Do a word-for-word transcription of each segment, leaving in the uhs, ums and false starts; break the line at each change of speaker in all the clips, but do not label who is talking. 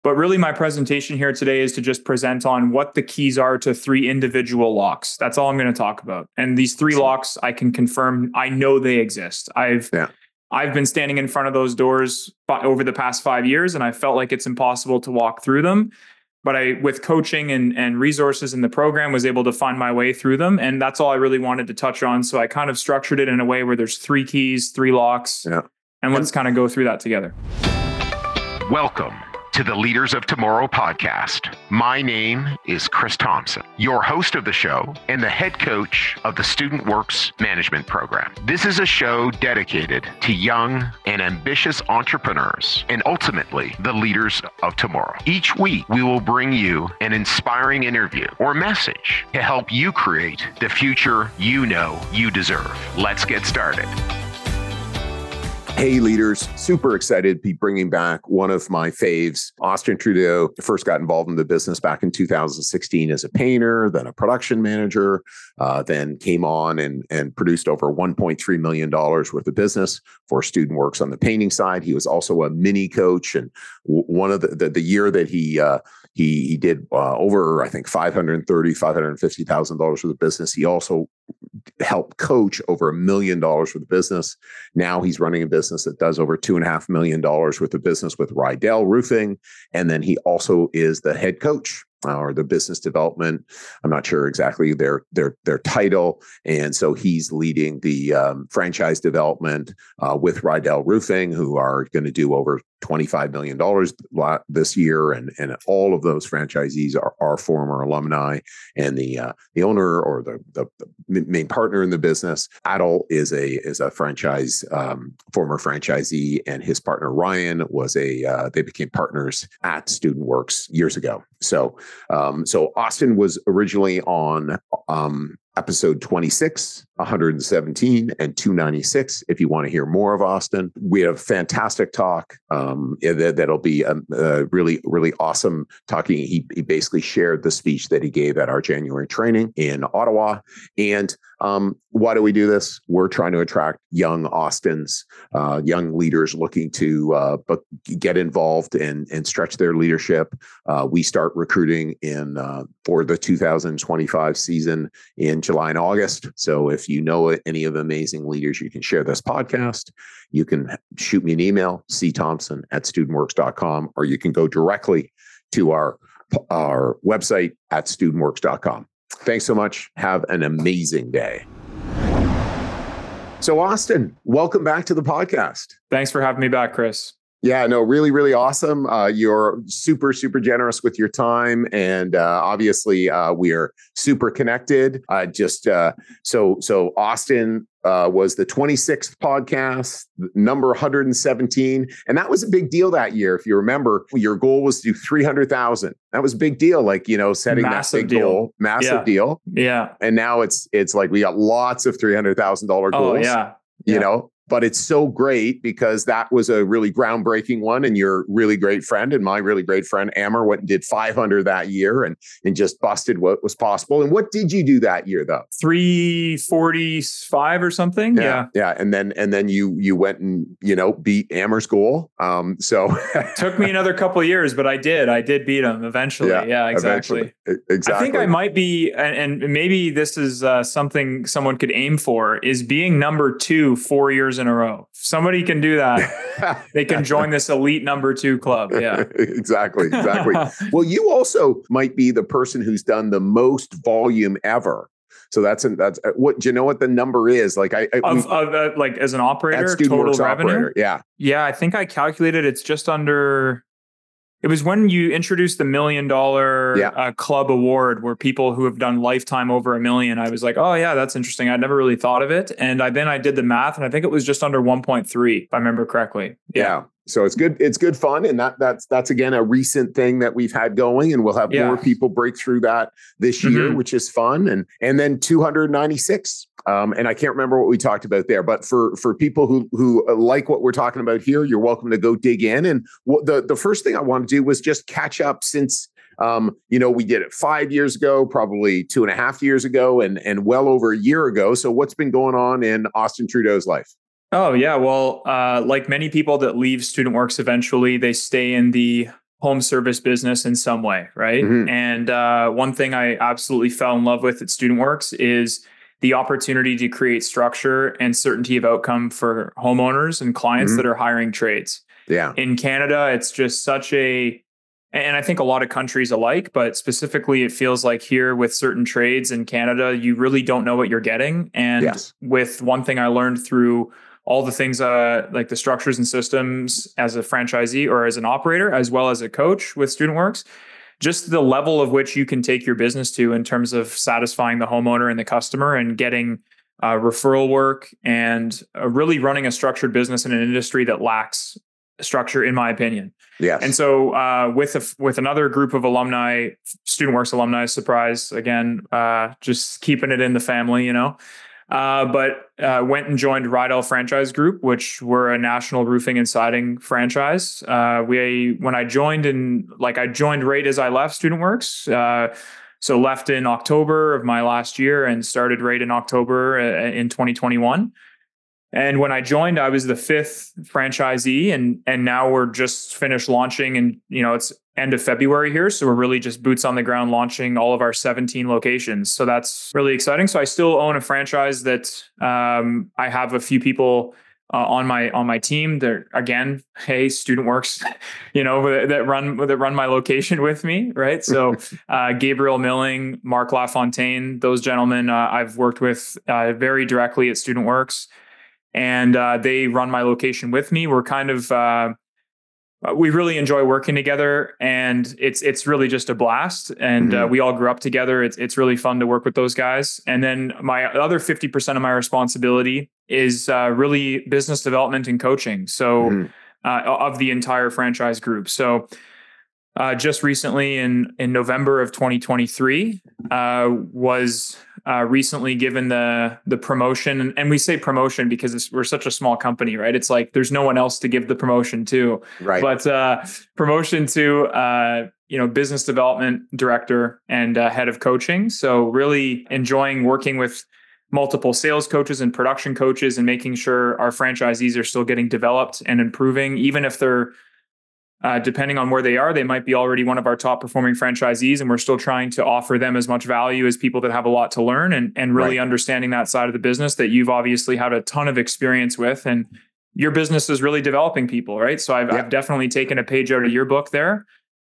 But really my presentation here today is to just present on what the keys are to three individual locks. That's all I'm going to talk about. And these three locks, I can confirm, I know they exist. I've yeah. I've been standing in front of those doors over the past five years, and I felt like it's impossible to walk through them. But I, with coaching and, and resources in the program, was able to find my way through them. And that's all I really wanted to touch on. So I kind of structured it in a way where there's three keys, three locks. Yeah. And let's kind of go through that together.
Welcome to the Leaders of Tomorrow podcast. My name is Chris Thompson, your host of the show and the head coach of the Student Works Management Program. This is a show dedicated to young and ambitious entrepreneurs and ultimately the leaders of tomorrow. Each week, we will bring you an inspiring interview or message to help you create the future you know you deserve. Let's get started.
Hey leaders, super excited to be bringing back one of my faves. Austin Trudeau first got involved in the business back in two thousand sixteen as a painter, then a production manager, uh, then came on and, and produced over one point three million dollars worth of business for Student Works on the painting side. He was also a mini coach, and w- one of the, the, the year that he uh, he he did uh, over, I think, five hundred thirty thousand dollars, five hundred fifty thousand dollars worth of business. He also helped coach over a million dollars worth of business. Now he's running a business that does over two and a half million dollars worth of business with Rydell Roofing. And then he also is the head coach uh, or the business development. I'm not sure exactly their their their title. And so he's leading the um, franchise development uh, with Rydell Roofing, who are going to do over twenty-five million dollars this year. And, and all of those franchisees are, are former alumni. And the uh, the owner or the, the, the main partner in the business, Adel, is a is a franchise, um, former franchisee. And his partner, Ryan, was a, uh, they became partners at Student Works years ago. So, um, so Austin was originally on um, episode twenty-six, one hundred seventeen, and two ninety-six. If you want to hear more of Austin, we have fantastic talk. Um, that, that'll be a, a really, really awesome talking. He, he basically shared the speech that he gave at our January training in Ottawa. And um, why do we do this? We're trying to attract young Austins, uh, young leaders looking to uh, but get involved and, and stretch their leadership. Uh, we start recruiting in uh, for the two thousand twenty-five season in July and August. So if you know any of the amazing leaders, you can share this podcast. You can shoot me an email, c thompson at student works dot com, or you can go directly to our, our website at student works dot com. Thanks so much. Have an amazing day. So Austin, welcome back to the podcast.
Thanks for having me back, Chris.
Yeah, no, really, really awesome. Uh, you're super, super generous with your time. And uh, obviously, uh, we are super connected. Uh, just uh, so, so Austin uh, was the twenty-sixth podcast, number one hundred seventeen. And that was a big deal that year. If you remember, your goal was to do three hundred thousand. That was a big deal. Like, you know, setting massive that big deal. goal, massive
yeah.
deal.
Yeah.
And now it's, it's like we got lots of three hundred thousand dollars goals.
Oh, yeah.
You
yeah.
know, but it's so great because that was a really groundbreaking one. And your really great friend and my really great friend, Amber, went and did five hundred that year and, and just busted what was possible. And what did you do that year, though?
three forty-five or something.
Yeah.
Yeah.
Yeah. And then and then you you went and, you know, beat Amber's goal. Um, so
took me another couple of years, but I did. I did beat him eventually. Yeah, yeah exactly.
Eventually. Exactly.
I think I might be, and, and maybe this is uh, something someone could aim for, is being number two four years in a row. Somebody can do that. They can join this elite number two club. Yeah,
exactly. Exactly. Well, you also might be the person who's done the most volume ever. So that's that's what do you know what the number is? Like I, I
of, of uh, like as an operator,
total
revenue.
Operator, yeah,
yeah. I think I calculated it's just under. It was when you introduced the million dollar
yeah.
uh, club award where people who have done lifetime over a million, I was like, oh yeah, that's interesting. I'd never really thought of it. And I, then I did the math and I think it was just under one point three, if I remember correctly.
Yeah. yeah. So it's good. It's good fun. And that that's, that's again, a recent thing that we've had going, and we'll have yeah. more people break through that this year, mm-hmm. which is fun. And, and then two hundred ninety-six. Um, and I can't remember what we talked about there, but for, for people who, who like what we're talking about here, you're welcome to go dig in. And what the, the first thing I want to do was just catch up since, um, you know, we did it five years ago, probably two and a half years ago, and, and well over a year ago. So what's been going on in Austin Trudeau's life?
Oh, yeah. Well, uh, like many people that leave Student Works eventually, they stay in the home service business in some way, right? Mm-hmm. And uh, one thing I absolutely fell in love with at StudentWorks is the opportunity to create structure and certainty of outcome for homeowners and clients mm-hmm. that are hiring trades.
Yeah.
In Canada, it's just such a, and I think a lot of countries alike, but specifically it feels like here with certain trades in Canada, you really don't know what you're getting. And yes. with one thing I learned through all the things uh, like the structures and systems as a franchisee or as an operator, as well as a coach with StudentWorks, just the level of which you can take your business to in terms of satisfying the homeowner and the customer and getting uh, referral work and uh, really running a structured business in an industry that lacks structure, in my opinion.
Yes.
And so uh, with a, with another group of alumni, StudentWorks alumni, surprise, again, uh, just keeping it in the family, you know, uh, but uh, went and joined Rydell Franchise Group, which were a national roofing and siding franchise. Uh, we when I joined in, like I joined right as I left StudentWorks. Uh, so left in October of my last year and started right in October uh, in twenty twenty-one. And when I joined, I was the fifth franchisee, and and now we're just finished launching, and you know it's end of February here, so we're really just boots on the ground launching all of our seventeen locations. So that's really exciting. So I still own a franchise that um, I have a few people uh, on my on my team. They're again, hey, StudentWorks, you know that run that run my location with me, right? So uh, Gabriel Milling, Mark LaFontaine, those gentlemen uh, I've worked with uh, very directly at StudentWorks. And uh, they run my location with me. We're kind of, uh, we really enjoy working together, and it's it's really just a blast. And mm-hmm. uh, we all grew up together. It's it's really fun to work with those guys. And then my other fifty percent of my responsibility is uh, really business development and coaching. So mm-hmm. uh, of the entire franchise group. So uh, just recently in in November of twenty twenty-three uh, was. Uh, recently given the the promotion, and, and we say promotion because it's, we're such a small company, right? It's like there's no one else to give the promotion to,
right?
But uh, promotion to uh, you know business development director and uh, head of coaching. So really enjoying working with multiple sales coaches and production coaches and making sure our franchisees are still getting developed and improving, even if they're Uh, depending on where they are, they might be already one of our top performing franchisees, and we're still trying to offer them as much value as people that have a lot to learn, and, and really right. understanding that side of the business that you've obviously had a ton of experience with, and your business is really developing people, right? So I've, yep. I've definitely taken a page out of your book there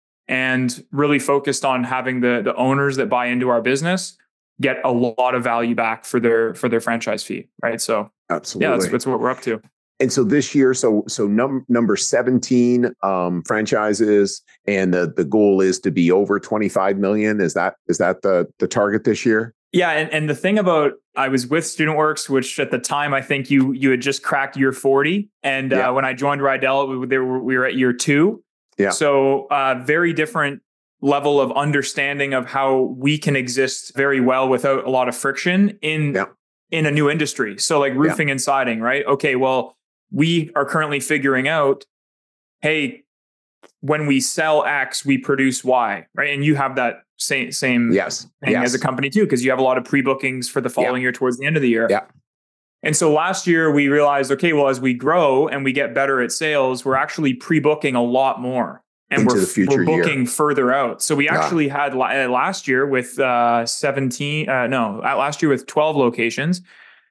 and really focused on having the, the owners that buy into our business get a lot of value back for their, for their franchise fee, right? So
absolutely.
Yeah, that's, that's what we're up to.
And so this year, so so num- number seventeen um, franchises, and the the goal is to be over twenty-five million. Is that is that the the target this year?
Yeah, and, and the thing about I was with StudentWorks, which at the time I think you you had just cracked year forty, and yeah. uh, when I joined Rydell, we, they were, we were at year two.
Yeah.
So uh, very different level of understanding of how we can exist very well without a lot of friction in
yeah.
in a new industry. So like roofing yeah. and siding, right? Okay, well. We are currently figuring out, hey, when we sell X, we produce Y, right? And you have that same same
yes.
thing
yes.
as a company too, because you have a lot of pre-bookings for the following yeah. year towards the end of the year.
Yeah.
And so last year we realized, okay, well, as we grow and we get better at sales, we're actually pre-booking a lot more. And
Into
we're,
the future
we're booking
year.
further out. So we actually
yeah.
had last year with uh, seventeen, uh, no, last year with twelve locations.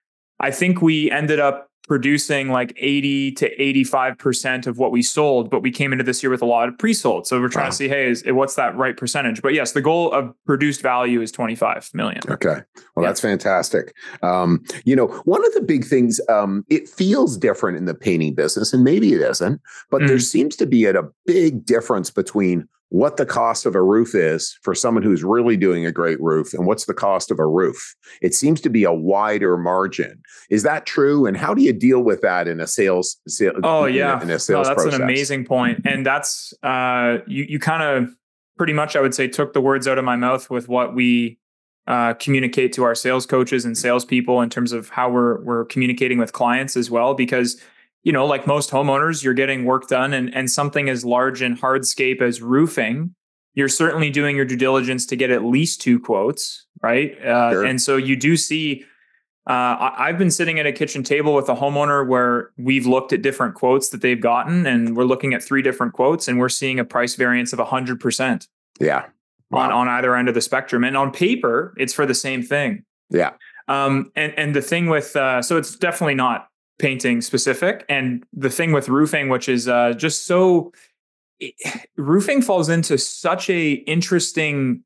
I think we ended up producing like eighty to eighty-five percent of what we sold, but we came into this year with a lot of pre-sold. So we're trying wow. to see, hey, is, what's that right percentage? But yes, the goal of produced value is twenty-five million.
Okay. Well, yeah. that's fantastic. Um, you know, one of the big things, um, it feels different in the painting business, and maybe it isn't, but mm. there seems to be a, a big difference between what the cost of a roof is for someone who's really doing a great roof and what's the cost of a roof. It seems to be a wider margin. Is that true? And how do you deal with that in a sales, sales
oh yeah,
in a, in a sales
no, that's
process?
An amazing point. And that's, uh, you, you kind of pretty much, I would say, took the words out of my mouth with what we uh, communicate to our sales coaches and salespeople in terms of how we're, we're communicating with clients as well, because you know, like most homeowners, you're getting work done, and, and something as large and hardscape as roofing, you're certainly doing your due diligence to get at least two quotes, right? Uh,
sure.
And so you do see Uh, I, I've been sitting at a kitchen table with a homeowner where we've looked at different quotes that they've gotten, and we're looking at three different quotes, and we're seeing a price variance of one hundred percent.
Yeah. Wow.
On, on either end of the spectrum. And on paper, it's for the same thing.
Yeah.
Um, and, and the thing with, uh, so it's definitely not painting specific. And the thing with roofing, which is uh, just so, it, roofing falls into such a interesting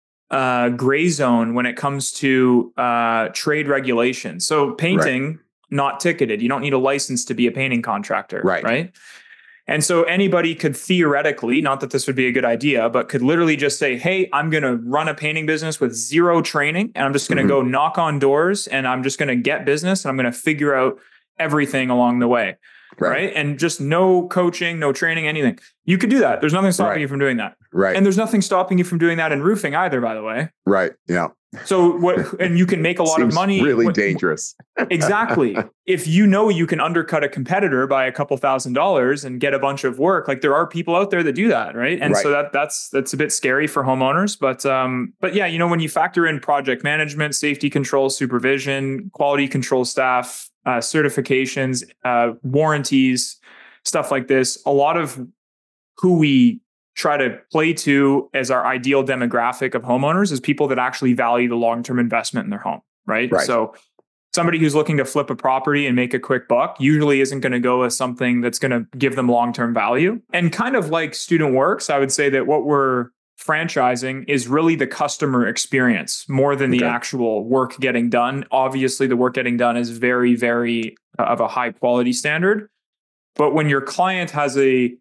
uh, gray zone when it comes to uh, trade regulations. So painting, right. Not ticketed. You don't need a license to be a painting contractor.
Right.
Right. And so anybody could theoretically, not that this would be a good idea, but could literally just say, hey, I'm going to run a painting business with zero training, and I'm just going to mm-hmm. go knock on doors, and I'm just going to get business, and I'm going to figure out everything along the way. Right. right. And just no coaching, no training, anything. You could do that. There's nothing stopping right. you from doing that.
Right.
And there's nothing stopping you from doing that in roofing either, by the way.
Right. Yeah.
So what, and you can make a lot
Seems
of money.
Really
when,
dangerous.
Exactly. If you know you can undercut a competitor by a couple thousand dollars and get a bunch of work, like there are people out there that do that, right? And right. so that that's that's a bit scary for homeowners. But um, but yeah, you know, when you factor in project management, safety control, supervision, quality control staff, uh, certifications, uh, warranties, stuff like this, a lot of who we try to play to as our ideal demographic of homeowners is people that actually value the long-term investment in their home, right?
Right.
So somebody who's looking to flip a property and make a quick buck usually isn't going to go with something that's going to give them long-term value. And kind of like Student Works, I would say that what we're franchising is really the customer experience more than the okay. actual work getting done. Obviously, the work getting done is very, very uh, of a high quality standard. But when your client has a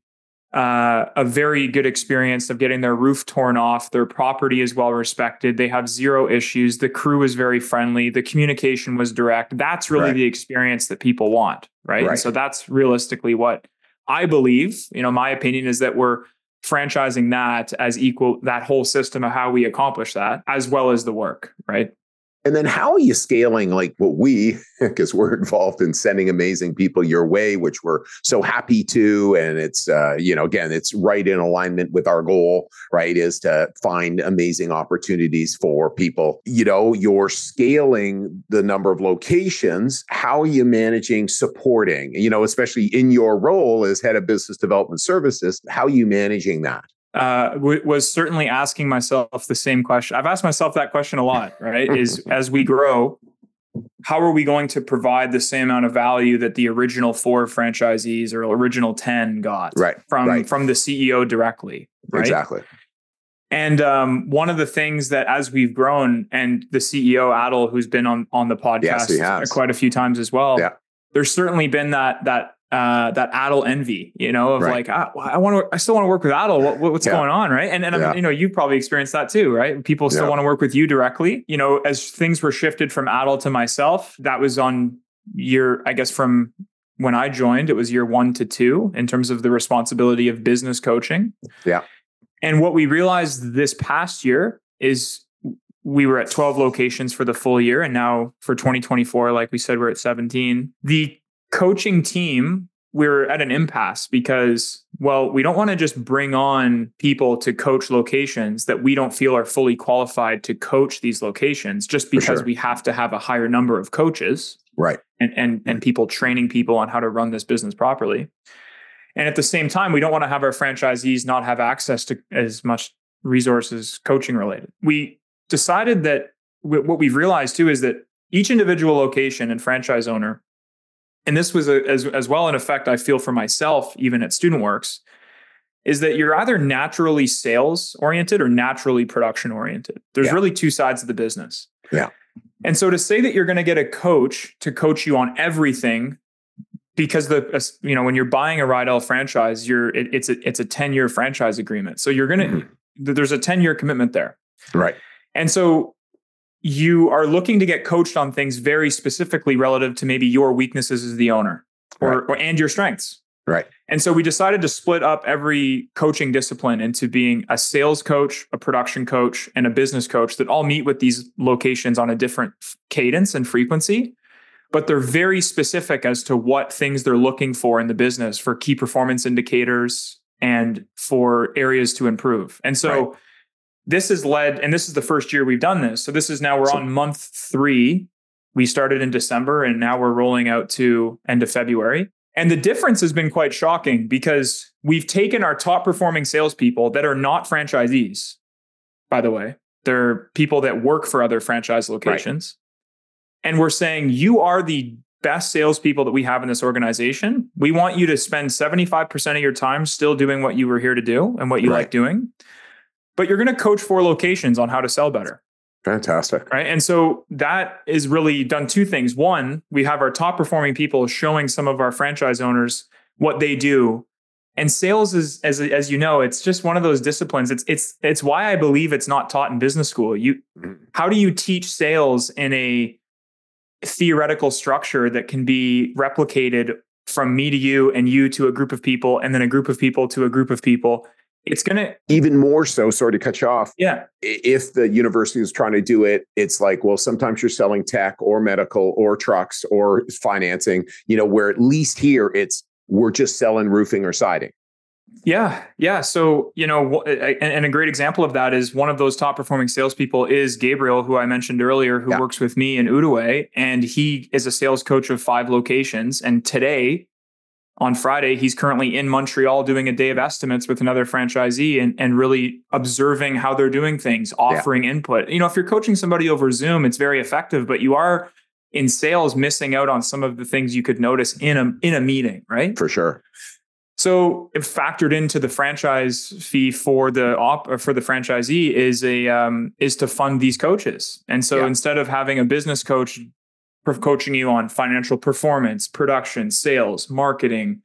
Uh, a very good experience of getting their roof torn off, their property is well respected, they have zero issues, the crew is very friendly, the communication was direct. That's really right. the experience that people want, right?
right?
And so that's realistically what I believe, you know, my opinion is that we're franchising that as equal, that whole system of how we accomplish that, as well as the work, right?
And then how are you scaling like what we, because we're involved in sending amazing people your way, which we're so happy to. And it's, uh, you know, again, it's right in alignment with our goal, right, is to find amazing opportunities for people. You know, you're scaling the number of locations. How are you managing supporting, you know, especially in your role as head of business development services, how are you managing that?
Uh, w- was certainly asking myself the same question. I've asked myself that question a lot, right? Is as we grow, how are we going to provide the same amount of value that the original four franchisees or original ten got
right,
from,
right.
from the C E O directly? Right?
Exactly.
And um, one of the things that as we've grown, and the C E O, Adil, who's been on, on the podcast
yes,
quite a few times as well,
yeah.
there's certainly been that, that, Uh, that Adil envy, you know, of
right.
like, ah, I want to, I still want to work with Adil. What, what's
yeah.
going on, right? And and
yeah.
I mean, you know, you probably experienced that too, right? People still
yeah.
want to work with you directly. You know, as things were shifted from Adil to myself, that was on year, I guess, from when I joined, it was year one to two in terms of the responsibility of business coaching.
Yeah.
And what we realized this past year is we were at twelve locations for the full year, and now for twenty twenty-four, like we said, we're at seventeen. The coaching team, we're at an impasse because, well, we don't want to just bring on people to coach locations that we don't feel are fully qualified to coach these locations just because
sure.
we have to have a higher number of coaches.
Right.
And, and, and people training people on how to run this business properly. And at the same time, we don't want to have our franchisees not have access to as much resources coaching related. We decided that w- what we've realized too is that each individual location and franchise owner, and this was a, as, as well in effect, I feel for myself, even at Student Works, is that you're either naturally sales oriented or naturally production oriented. There's
yeah.
really two sides of the business.
Yeah.
And so to say that you're going to get a coach to coach you on everything, because the, you know, when you're buying a Rydell franchise, you're, it, it's a, it's a ten year franchise agreement. So you're going to, mm-hmm. there's a ten year commitment there.
Right.
And so you are looking to get coached on things very specifically relative to maybe your weaknesses as the owner or,
right.
or and your strengths.
Right.
And so we decided to split up every coaching discipline into being a sales coach, a production coach, and a business coach that all meet with these locations on a different cadence and frequency. But they're very specific as to what things they're looking for in the business for key performance indicators and for areas to improve. And so right. this has led, and this is the first year we've done this. So this is now, we're so, on month three We started in December and now we're rolling out to end of February. And the difference has been quite shocking because we've taken our top performing salespeople that are not franchisees, by the way. They're people that work for other franchise locations. Right. And we're saying, you are the best salespeople that we have in this organization. We want you to spend seventy-five percent of your time still doing what you were here to do and what you right. like doing. But you're going to coach four locations on how to sell better.
Fantastic.
Right. And so that is really done two things. One, we have our top performing people showing some of our franchise owners what they do. And sales is, as, as you know, it's just one of those disciplines. It's, it's, it's why I believe it's not taught in business school. You, how do you teach sales in a theoretical structure that can be replicated from me to you and you to a group of people and then a group of people to a group of people? It's going to
even more so, sorry to cut you off.
Yeah.
If the university is trying to do it, it's like, well, sometimes you're selling tech or medical or trucks or financing, you know, where at least here it's, we're just selling roofing or siding.
Yeah. Yeah. So, you know, and a great example of that is one of those top performing salespeople is Gabriel, who I mentioned earlier, who yeah. works with me in Outaouais, and he is a sales coach of five locations. And today, on Friday, he's currently in Montreal doing a day of estimates with another franchisee and, and really observing how they're doing things, offering yeah. input. You know, if you're coaching somebody over Zoom, it's very effective, but you are in sales missing out on some of the things you could notice in a, in a meeting, right?
For sure.
So it factored into the franchise fee for the op or for the franchisee is a um, is to fund these coaches. And so yeah. instead of having a business coach coaching you on financial performance, production, sales, marketing,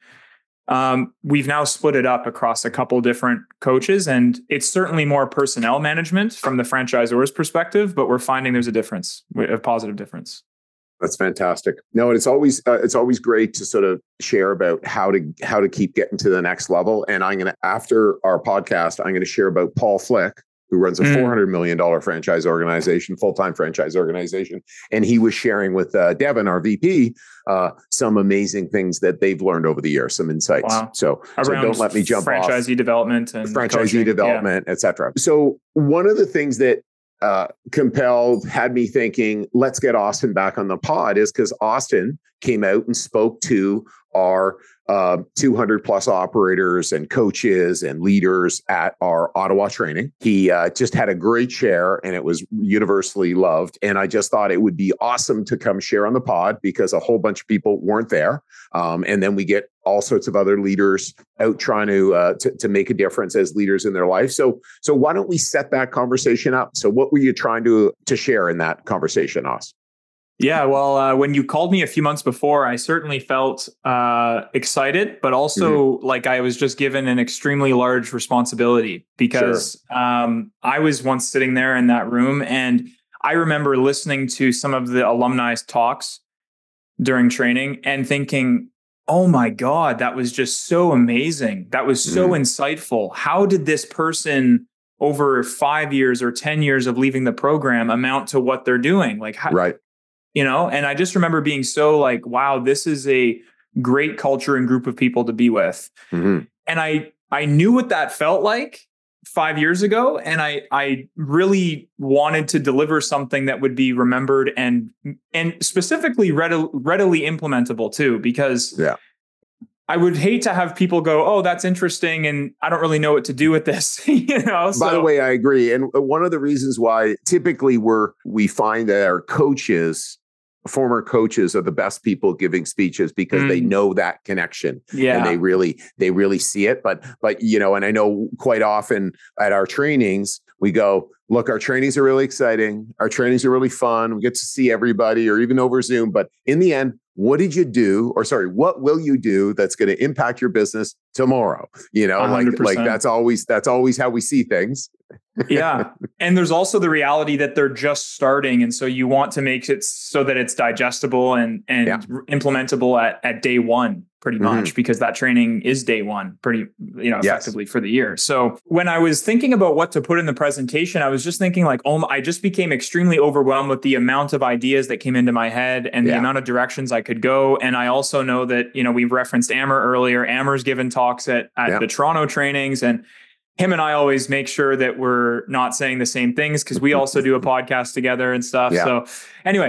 um, we've now split it up across a couple different coaches, and it's certainly more personnel management from the franchisor's perspective, but we're finding there's a difference, a positive difference.
That's fantastic. No, it's always uh, it's always great to sort of share about how to how to keep getting to the next level. And I'm going to, after our podcast, I'm going to share about Paul Flick, who runs a mm. four hundred million dollars franchise organization, full-time franchise organization. And he was sharing with uh, Devin, our V P, uh, some amazing things that they've learned over the years, some insights.
Wow.
So, so don't let me jump
franchisee
off.
Franchisee development and
franchisee
coaching.
development,
yeah.
et cetera. So one of the things that uh, compelled, had me thinking, let's get Austin back on the pod is because Austin came out and spoke to our uh, two hundred plus operators and coaches and leaders at our Ottawa training. He uh, just had a great share and it was universally loved. And I just thought it would be awesome to come share on the pod because a whole bunch of people weren't there. Um, and then we get all sorts of other leaders out trying to, uh, to to make a difference as leaders in their life. So so why don't we set that conversation up? So what were you trying to to share in that conversation, Austin?
Yeah, well, uh, when you called me a few months before, I certainly felt uh, excited, but also mm-hmm. like I was just given an extremely large responsibility because sure. um, I was once sitting there in that room and I remember listening to some of the alumni talks during training and thinking, oh my God, that was just so amazing. That was so mm-hmm. insightful. How did this person over five years or ten years of leaving the program amount to what they're doing? Like, how,
right.
You know, and I just remember being so like, wow, this is a great culture and group of people to be with. Mm-hmm. And I, I knew what that felt like five years ago. And I, I really wanted to deliver something that would be remembered and, and specifically readily, readily implementable too, because
yeah.
I would hate to have people go, oh, that's interesting. And I don't really know what to do with this. you know.
By
so.
the way, I agree. And one of the reasons why typically we're, we find that our coaches, former coaches are the best people giving speeches because mm. they know that connection
yeah.
and they really, they really see it. But, but, you know, and I know quite often at our trainings, we go, look, our trainings are really exciting. Our trainings are really fun. We get to see everybody or even over Zoom. But in the end, what did you do? Or sorry, what will you do that's going to impact your business tomorrow? You know,
one hundred percent.
like, like that's always, that's always how we see things.
Yeah. And there's also the reality that they're just starting. And so you want to make it so that it's digestible and, and yeah. implementable at, at day one, pretty much, mm-hmm. because that training is day one, pretty, you know, effectively yes. for the year. So when I was thinking about what to put in the presentation, I was just thinking like, oh, I just became extremely overwhelmed with the amount of ideas that came into my head and yeah. the amount of directions I could go. And I also know that, you know, we referenced Amer earlier. Amer's given talks at, at yeah. the Toronto trainings, and him and I always make sure that we're not saying the same things because we also do a podcast together and stuff. Yeah. So anyway,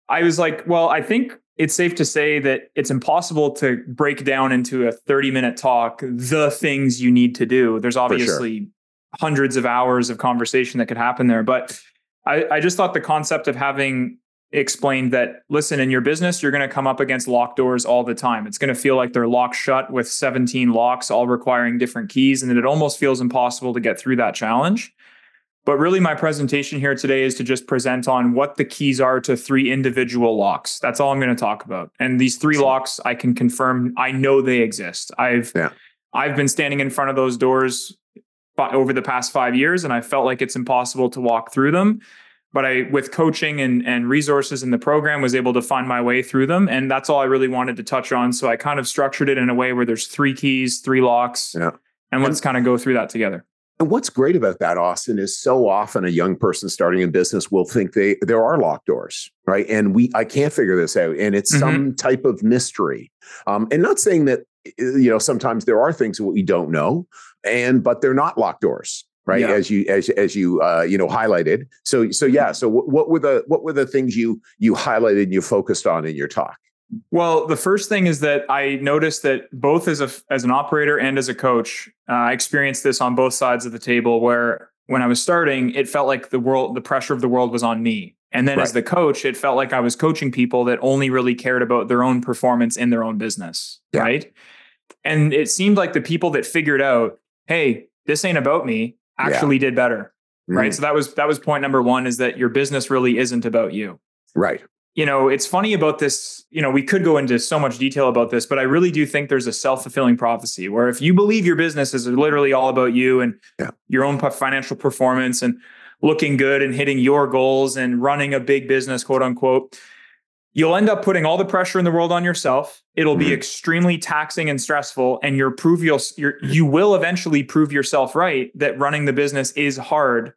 I was like, well, I think it's safe to say that it's impossible to break down into a thirty minute talk the things you need to do. There's obviously sure. hundreds of hours of conversation that could happen there. But I, I just thought the concept of having explained that, listen, in your business, you're going to come up against locked doors all the time. It's going to feel like they're locked shut with seventeen locks, all requiring different keys. And that it almost feels impossible to get through that challenge. But really, my presentation here today is to just present on what the keys are to three individual locks. That's all I'm going to talk about. And these three locks, I can confirm, I know they exist. I've yeah. I've been standing in front of those doors over the past five years, and I felt like it's impossible to walk through them. But I, with coaching and, and resources in the program, was able to find my way through them. And that's all I really wanted to touch on. So I kind of structured it in a way where there's three keys, three locks, yeah. and let's and, kind of go through that together.
And what's great about that, Austin, is so often a young person starting in business will think they there are locked doors, right? And we I can't figure this out, and it's mm-hmm. some type of mystery. Um, and not saying that, you know, sometimes there are things that we don't know, and but they're not locked doors. Right. Yeah. As you, as, as you, uh, you know, highlighted. So, so yeah. So what, what were the, what were the things you, you highlighted and you focused on in your talk?
Well, the first thing is that I noticed that both as a, as an operator and as a coach, uh, I experienced this on both sides of the table, where when I was starting, it felt like the world, the pressure of the world was on me. And then right. as the coach, it felt like I was coaching people that only really cared about their own performance in their own business. Yeah. Right. And it seemed like the people that figured out, hey, this ain't about me, actually yeah. did better. Right. Mm. So that was, that was point number one, is that your business really isn't about you.
Right.
You know, it's funny about this, you know, we could go into so much detail about this, but I really do think there's a self-fulfilling prophecy where if you believe your business is literally all about you and yeah. your own financial performance and looking good and hitting your goals and running a big business, quote unquote, you'll end up putting all the pressure in the world on yourself. It'll mm-hmm. be extremely taxing and stressful, and you're prove you'll you're, you will eventually prove yourself right that running the business is hard,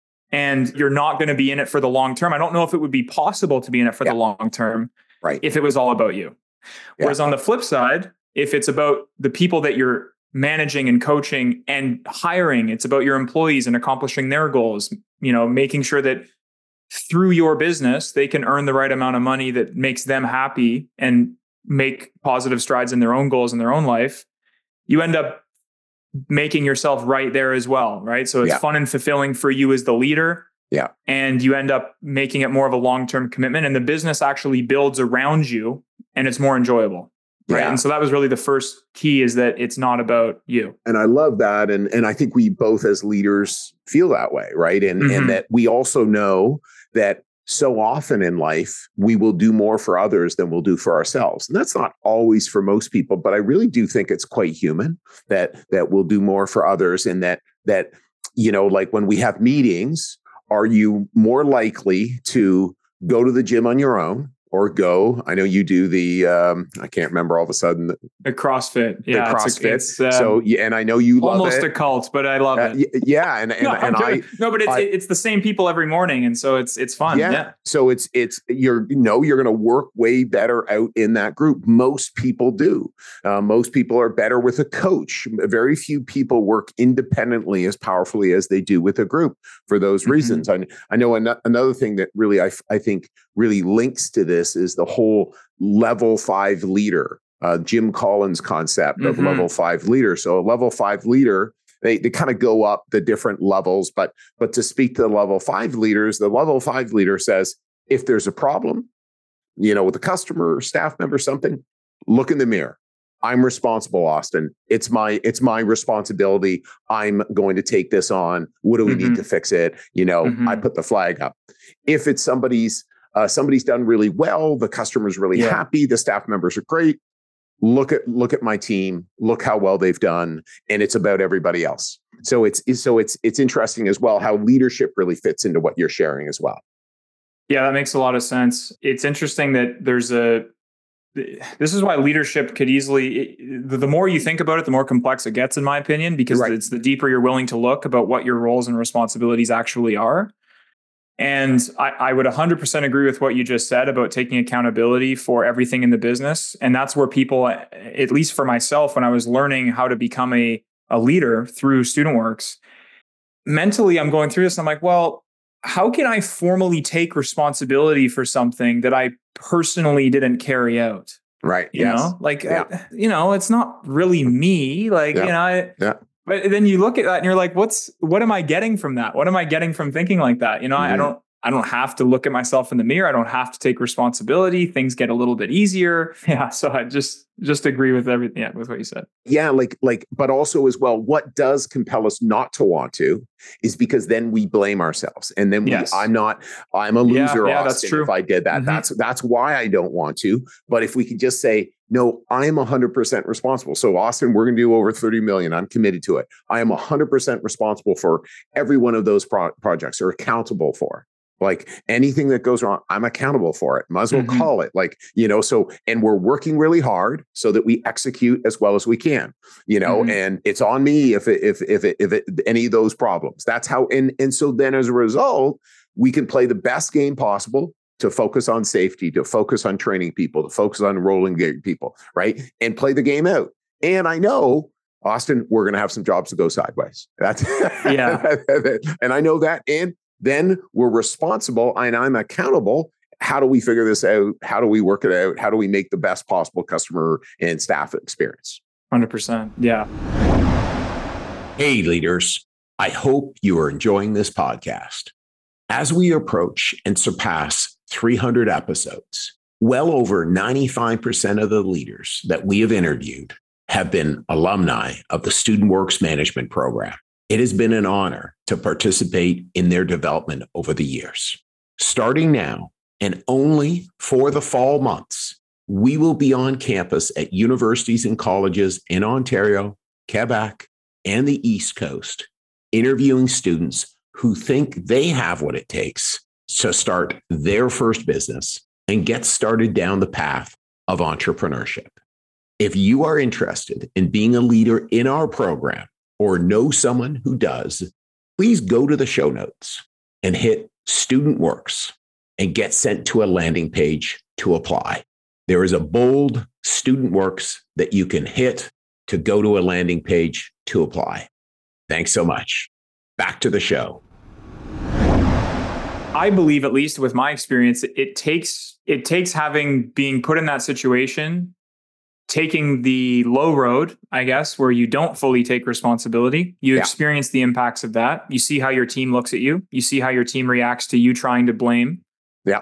and you're not going to be in it for the long term. I don't know if it would be possible to be in it for yeah. the long term,
right?
If it was all about you. Yeah. Whereas on the flip side, if it's about the people that you're managing and coaching and hiring, it's about your employees and accomplishing their goals. You know, making sure that through your business, they can earn the right amount of money that makes them happy and make positive strides in their own goals in their own life. You end up making yourself right there as well, right? So it's yeah. fun and fulfilling for you as the leader.
Yeah.
And you end up making it more of a long-term commitment, and the business actually builds around you and it's more enjoyable. Right. Yeah. And so that was really the first key, is that it's not about you.
And I love that. And, and I think we both as leaders feel that way, right? And, mm-hmm. and that we also know that so often in life, we will do more for others than we'll do for ourselves. And that's not always for most people, but I really do think it's quite human that, that we'll do more for others. And that, that, you know, like when we have meetings, are you more likely to go to the gym on your own? Or go, I know you do the, um, I can't remember all of a sudden. The,
the CrossFit. Yeah,
the CrossFit. It's, it's, um, so, yeah, and I know you love
almost
it.
Almost a cult, but I love
uh,
it.
Yeah. And, and,
no,
and I,
no, but it's, I, it's the same people every morning. And so it's, it's fun.
Yeah. yeah. So it's, it's, you're, you know, you're going to work way better out in that group. Most people do. Uh, most people are better with a coach. Very few people work independently as powerfully as they do with a group for those mm-hmm. reasons. I, I know an- another thing that really, I, I think really links to this is the whole level five leader, uh, Jim Collins concept of mm-hmm. level five leader. So a level five leader, they, they kind of go up the different levels, but, but to speak to the level five leaders, the level five leader says, if there's a problem, you know, with a customer or staff member, something, look in the mirror. I'm responsible, Austin. It's my, it's my responsibility. I'm going to take this on. What do we mm-hmm. need to fix it? You know, mm-hmm. I put the flag up. If it's somebody's, Uh, somebody's done really well, the customer's really yeah. happy, the staff members are great. Look at look at my team, look how well they've done, and it's about everybody else. So it's so it's it's interesting as well how leadership really fits into what you're sharing as well.
Yeah, that makes a lot of sense. It's interesting that there's a this is why leadership could easily, the more you think about it, the more complex it gets, in my opinion, because right. it's the deeper you're willing to look about what your roles and responsibilities actually are. And I, I would one hundred percent agree with what you just said about taking accountability for everything in the business. And that's where people, at least for myself, when I was learning how to become a, a leader through StudentWorks, mentally, I'm going through this. And I'm like, well, how can I formally take responsibility for something that I personally didn't carry out?
Right.
You
yes.
know, like,
yeah.
uh, you know, it's not really me. Like,
yeah.
you know, I,
yeah.
but then you look at that and you're like, what's, what am I getting from that? What am I getting from thinking like that? You know, mm-hmm. I, I don't, I don't have to look at myself in the mirror. I don't have to take responsibility. Things get a little bit easier. Yeah. So I just, just agree with everything, yeah, with what you said.
Yeah. Like, like, but also as well, what does compel us not to want to is because then we blame ourselves. And then we, yes. I'm not, I'm a loser.
Yeah, yeah,
Austin,
that's true.
If I did that, mm-hmm. that's, that's why I don't want to. But if we could just say, no, I'm one hundred percent responsible. So Austin, we're going to do over thirty million. I'm committed to it. I am one hundred percent responsible for every one of those pro- projects or accountable for. Like anything that goes wrong, I'm accountable for it. Might as well mm-hmm. call it like, you know, so, and we're working really hard so that we execute as well as we can, you know, mm-hmm. and it's on me if, it, if, if, it, if it, any of those problems, that's how, and, and so then as a result, we can play the best game possible to focus on safety, to focus on training people, to focus on rolling people, right? And play the game out. And I know, Austin, we're going to have some jobs to go sideways. That's
yeah.
And I know that. And then we're responsible and I'm accountable. How do we figure this out? How do we work it out? How do we make the best possible customer and staff experience?
one hundred percent. Yeah.
Hey, leaders. I hope you are enjoying this podcast. As we approach and surpass three hundred episodes, well over ninety-five percent of the leaders that we have interviewed have been alumni of the Student Works Management Program. It has been an honor to participate in their development over the years. Starting now and only for the fall months, we will be on campus at universities and colleges in Ontario, Quebec, and the East Coast, interviewing students who think they have what it takes to start their first business and get started down the path of entrepreneurship. If you are interested in being a leader in our program or know someone who does, please go to the show notes and hit Student Works and get sent to a landing page to apply. There is a bold Student Works that you can hit to go to a landing page to apply. Thanks so much. Back to the show.
I believe, at least with my experience, it takes it takes having being put in that situation, taking the low road, I guess, where you don't fully take responsibility. You yeah. experience the impacts of that. You see how your team looks at you. You see how your team reacts to you trying to blame.
Yeah.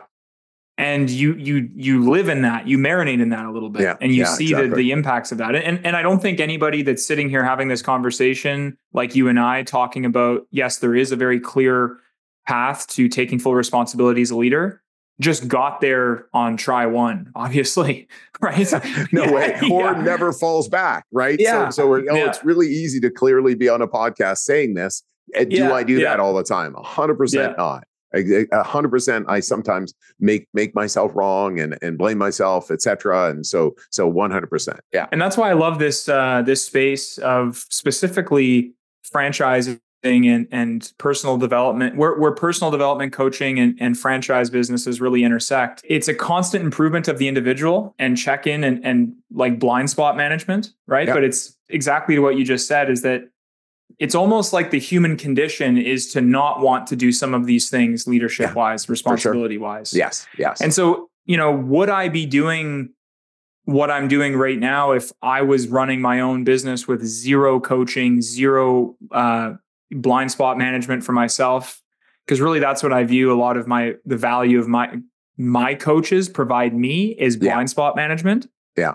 And you you you live in that. You marinate in that a little bit,
yeah.
and you
yeah,
see
exactly.
the the impacts of that. And and I don't think anybody that's sitting here having this conversation, like you and I, talking about, yes, there is a very clear path to taking full responsibility as a leader, just got there on try one, obviously, right?
No
yeah,
way. Or
yeah.
never falls back, right?
Yeah.
So, so we're, oh,
yeah.
it's really easy to clearly be on a podcast saying this. Do
yeah.
I do
yeah.
that all the time? A hundred percent not. A hundred percent. I sometimes make make myself wrong and and blame myself, et cetera. And so so one hundred percent. Yeah.
And that's why I love this uh, this space of specifically franchising and and personal development, where, where personal development coaching and, and franchise businesses really intersect. It's a constant improvement of the individual and check-in and, and like blind spot management, right? Yep. But it's exactly what you just said, is that it's almost like the human condition is to not want to do some of these things leadership-wise, yeah, responsibility-wise.
Sure. Yes, yes.
And so, you know, would I be doing what I'm doing right now if I was running my own business with zero coaching, zero uh, blind spot management for myself? Because really that's what I view a lot of my, the value of my, my coaches provide me is blind yeah. spot management.
Yeah.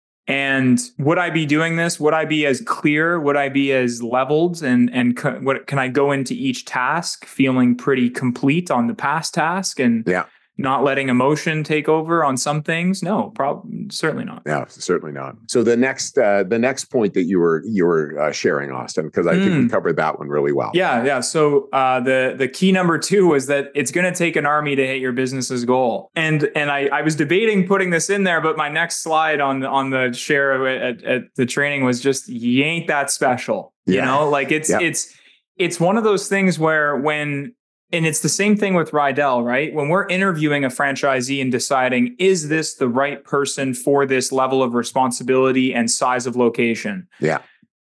And would I be doing this? Would I be as clear? Would I be as leveled? And, and co- what, can I go into each task feeling pretty complete on the past task and
yeah.
not letting emotion take over on some things? No, probably certainly not.
Yeah, certainly not. So the next uh, the next point that you were you were uh, sharing, Austin, because I mm. think we covered that one really well.
Yeah, yeah. So uh, the the key number two was that it's going to take an army to hit your business's goal. And and I, I was debating putting this in there, but my next slide on on the share at, at the training was just, you ain't that special. Yeah. You know, like it's yeah. it's it's one of those things where when. And it's the same thing with Rydell, right? When we're interviewing a franchisee and deciding, is this the right person for this level of responsibility and size of location?
Yeah.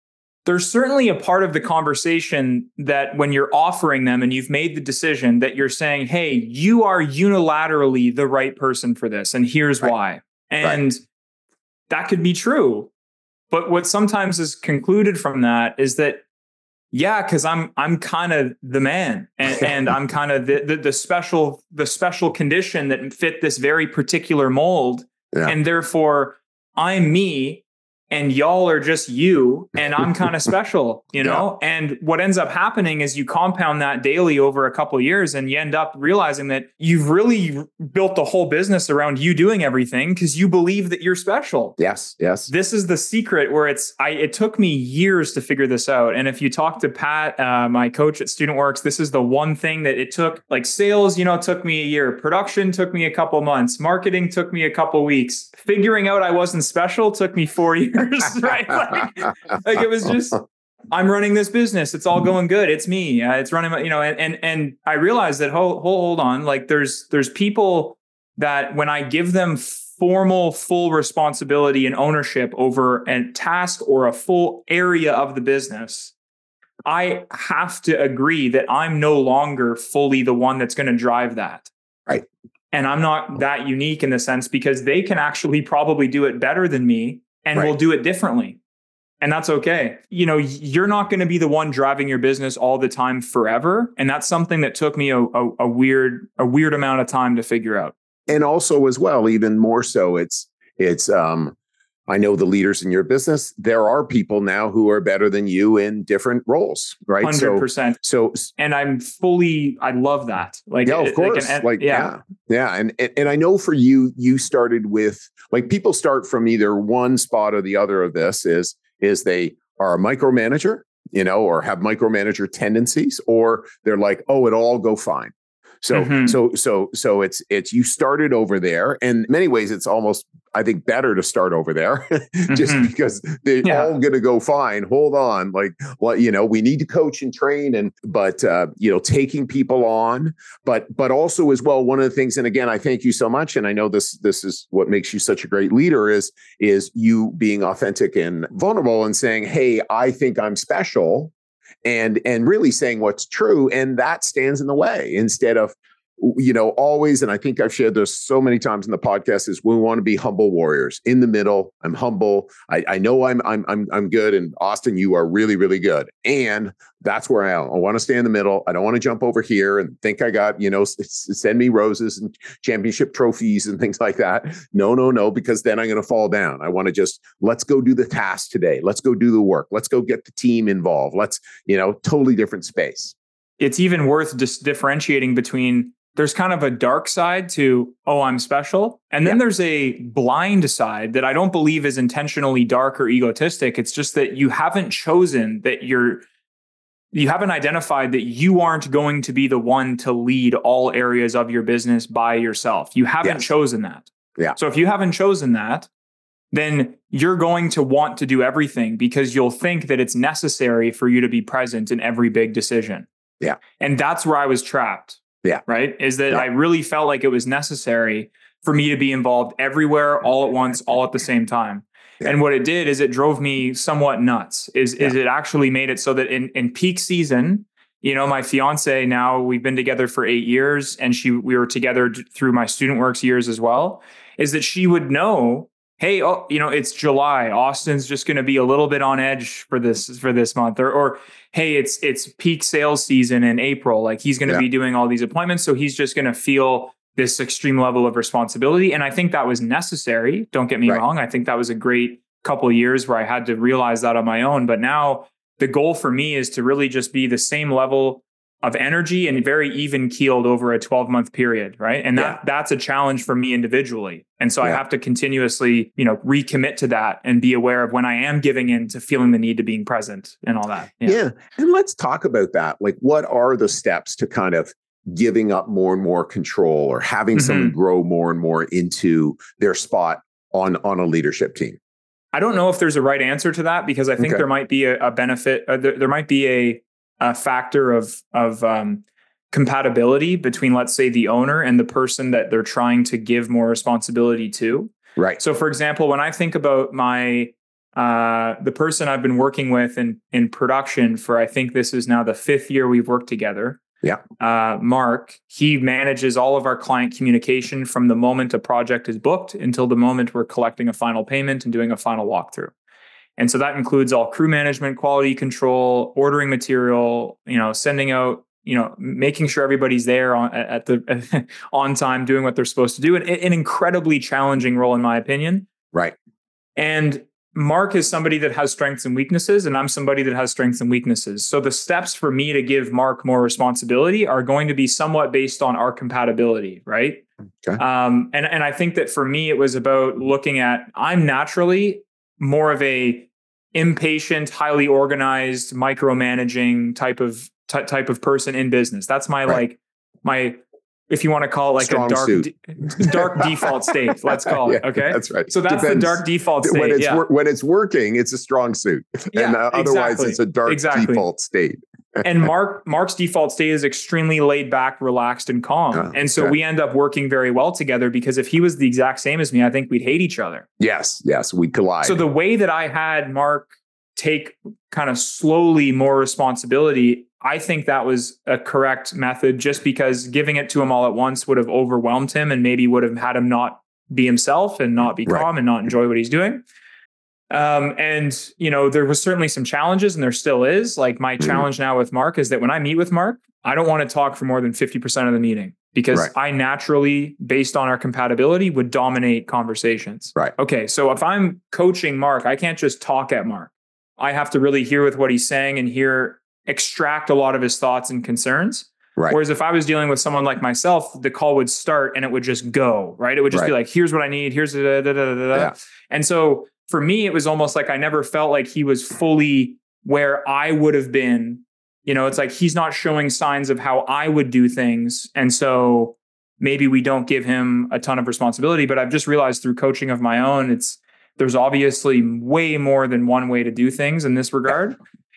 there's certainly a part of the conversation that when you're offering them and you've made the decision that you're saying, hey, you are unilaterally the right person for this. And here's right. why. And right. that could be true. But what sometimes is concluded from that is that, yeah, because I'm I'm kind of the man and, and I'm kind of the, the the special the special condition that fit this very particular mold. Yeah. And therefore I'm me. And y'all are just you, and I'm kind of special, you know? Yeah. And what ends up happening is you compound that daily over a couple of years, and you end up realizing that you've really built the whole business around you doing everything because you believe that you're special.
Yes, yes.
This is the secret where it's, I, it took me years to figure this out. And if you talk to Pat, uh, my coach at StudentWorks, this is the one thing that it took, like sales, you know, took me a year. Production took me a couple months. Marketing took me a couple weeks. Figuring out I wasn't special took me four years. Right? Like, like it was just, I'm running this business. It's all going good. It's me. Uh, it's running, you know, and, and, and I realized that, hold, hold on, like there's, there's people that when I give them formal, full responsibility and ownership over a task or a full area of the business, I have to agree that I'm no longer fully the one that's going to drive that.
Right.
And I'm not that unique in the sense because they can actually probably do it better than me. And right. we'll do it differently. And that's okay. You know, you're not going to be the one driving your business all the time forever. And that's something that took me a, a, a weird, a weird amount of time to figure out.
And also as well, even more so, it's, it's, um, I know the leaders in your business, there are people now who are better than you in different roles, right?
one hundred percent.
So, so
and I'm fully, I love that. Like,
yeah, of course. Like, an, like yeah. yeah. Yeah. And, and, and I know for you, you started with, like people start from either one spot or the other of this is, is they are a micromanager, you know, or have micromanager tendencies, or they're like, oh, it'll all go fine. So, mm-hmm. so, so, so it's, it's, you started over there, and in many ways it's almost, I think, better to start over there just mm-hmm. because they're yeah. all going to go fine. Hold on. Like, well, you know, we need to coach and train and, but, uh, you know, taking people on, but, but also as well, one of the things, and again, I thank you so much. And I know this, this is what makes you such a great leader is, is you being authentic and vulnerable and saying, hey, I think I'm special. And, and really saying what's true. And that stands in the way instead of, you know, always, and I think I've shared this so many times in the podcast, is we want to be humble warriors in the middle. I'm humble. I, I know I'm, I'm, I'm, I'm good. And Austin, you are really, really good. And that's where I am. I want to stay in the middle. I don't want to jump over here and think I got, you know, s- send me roses and championship trophies and things like that. No, no, no, because then I'm going to fall down. I want to just, let's go do the task today. Let's go do the work. Let's go get the team involved. Let's, you know, totally different space.
It's even worth just differentiating between, there's kind of a dark side to, oh, I'm special. And then yeah. there's a blind side that I don't believe is intentionally dark or egotistic. It's just that you haven't chosen that you're, you haven't identified that you aren't going to be the one to lead all areas of your business by yourself. You haven't yes. chosen that.
Yeah.
So if you haven't chosen that, then you're going to want to do everything because you'll think that it's necessary for you to be present in every big decision.
Yeah.
And that's where I was trapped.
Yeah.
Right. Is that
yeah.
I really felt like it was necessary for me to be involved everywhere, all at once, all at the same time. Yeah. And what it did is it drove me somewhat nuts. Is yeah. is it actually made it so that in, in peak season, you know, my fiance now, we've been together for eight years and she we were together d- through my StudentWorks years as well, is that she would know, hey, oh, you know, it's July. Austin's just going to be a little bit on edge for this for this month, or or hey, it's it's peak sales season in April. Like he's going to yeah. be doing all these appointments. So he's just going to feel this extreme level of responsibility. And I think that was necessary. Don't get me right. wrong. I think that was a great couple of years where I had to realize that on my own. But now the goal for me is to really just be the same level of energy and very even keeled over a twelve month period. Right. And that yeah. that's a challenge for me individually. And so yeah. I have to continuously, you know, recommit to that and be aware of when I am giving in to feeling the need to being present and all that.
Yeah. yeah. And let's talk about that. Like, what are the steps to kind of giving up more and more control or having mm-hmm. someone grow more and more into their spot on, on a leadership team?
I don't know if there's a right answer to that, because I think okay. there might be a, a benefit. Uh, there, there might be a, a factor of of um, compatibility between, let's say, the owner and the person that they're trying to give more responsibility to.
Right.
So, for example, when I think about my uh, the person I've been working with in, in production for, I think this is now the fifth year we've worked together.
Yeah.
Uh, Mark, he manages all of our client communication from the moment a project is booked until the moment we're collecting a final payment and doing a final walkthrough. And so that includes all crew management, quality control, ordering material, you know, sending out, you know, making sure everybody's there on at the on time, doing what they're supposed to do. An, an incredibly challenging role, in my opinion.
Right.
And Mark is somebody that has strengths and weaknesses, and I'm somebody that has strengths and weaknesses. So the steps for me to give Mark more responsibility are going to be somewhat based on our compatibility, right?
Okay.
Um, and, and I think that for me, it was about looking at, I'm naturally more of a impatient, highly organized, micromanaging type of t- type of person in business. That's my right. like my, if you want to call it like
Strong
a dark
suit.
d- dark default state. Let's call it.
Yeah,
okay,
that's right.
So that's
Depends.
the dark default state.
When it's
yeah.
wor- when it's working, it's a strong suit,
yeah,
and uh, otherwise
exactly.
it's a dark
exactly.
default state.
And Mark Mark's default state is extremely laid back, relaxed, and calm.
Oh,
and so
okay.
we end up working very well together, because if he was the exact same as me, I think we'd hate each other.
Yes, yes, we collide.
So the way that I had Mark take kind of slowly more responsibility, I think that was a correct method, just because giving it to him all at once would have overwhelmed him and maybe would have had him not be himself and not be
right.
calm and not enjoy what he's doing. Um, and, you know, there was certainly some challenges, and there still is. Like my mm-hmm. challenge now with Mark is that when I meet with Mark, I don't want to talk for more than fifty percent of the meeting, because right. I naturally, based on our compatibility, would dominate conversations.
Right.
Okay. So if I'm coaching Mark, I can't just talk at Mark. I have to really hear with what he's saying and hear, extract a lot of his thoughts and concerns.
Right.
Whereas if I was dealing with someone like myself, the call would start and it would just go, right? It would just
right.
be like, here's what I need. Here's da, da, da, da, da.
Yeah.
And so for me, it was almost like I never felt like he was fully where I would have been. You know, it's like he's not showing signs of how I would do things. And so maybe we don't give him a ton of responsibility. But I've just realized through coaching of my own, it's there's obviously way more than one way to do things in this regard.